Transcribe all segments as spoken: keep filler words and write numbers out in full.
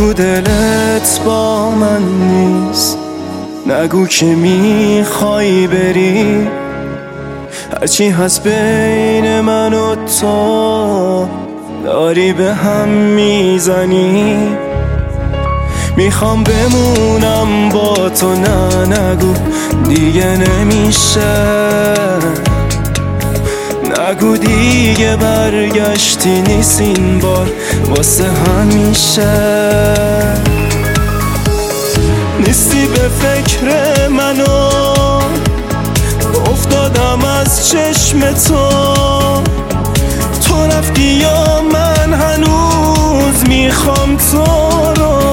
نگو دلت با من نیست، نگو که میخوای بری. هرچی هست بین من و تو داری به هم میزنی. میخوام بمونم با تو، نه نگو دیگه نمیشه. نگو دیگه برگشتی نیست این بار واسه همیشه. نیستی به فکر منو، افتادم از چشم تو. تو رفتی یا من هنوز میخوام تو رو.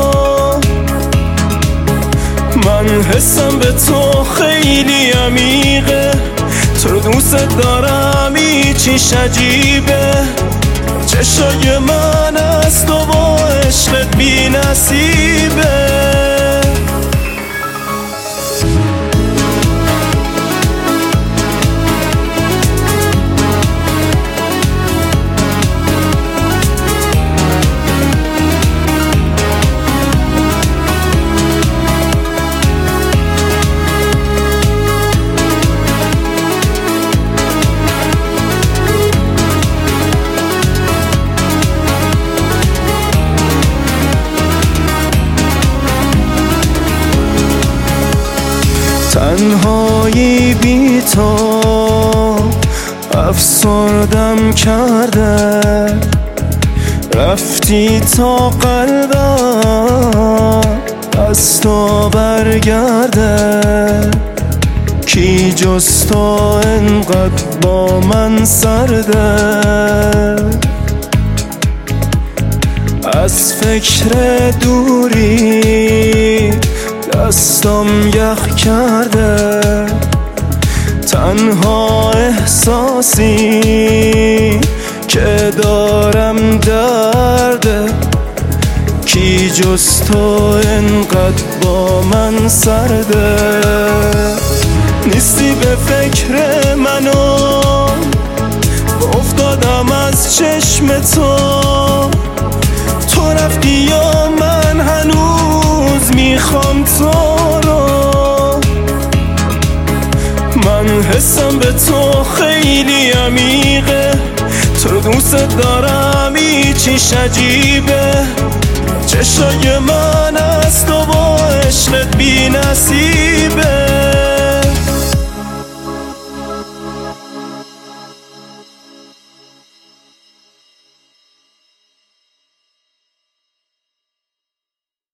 من حسم به تو خیلی عمیقه، تو رو دوست دارم هیچیش عجیبه. چشای من از تو با عشقت بی نصیبه. تنهایی بی تو افسردم کرده. رفتی تا قلبم از تو برگرده. کی جز تو انقدر با من سرده. از فکر دوری دستم یخ کرده. تنها احساسی که دارم درده. کی جز تو انقدر با من سرده. نیستی به فکر منو، افتادم از چشم تو. تو رفتی یا من هنوز میخوام تو رو. من حسم به تو خیلی عمیقه، تو رو دوست دارم هیچیش عجیبه. چشای من از تو با عشقت بی نصیبه.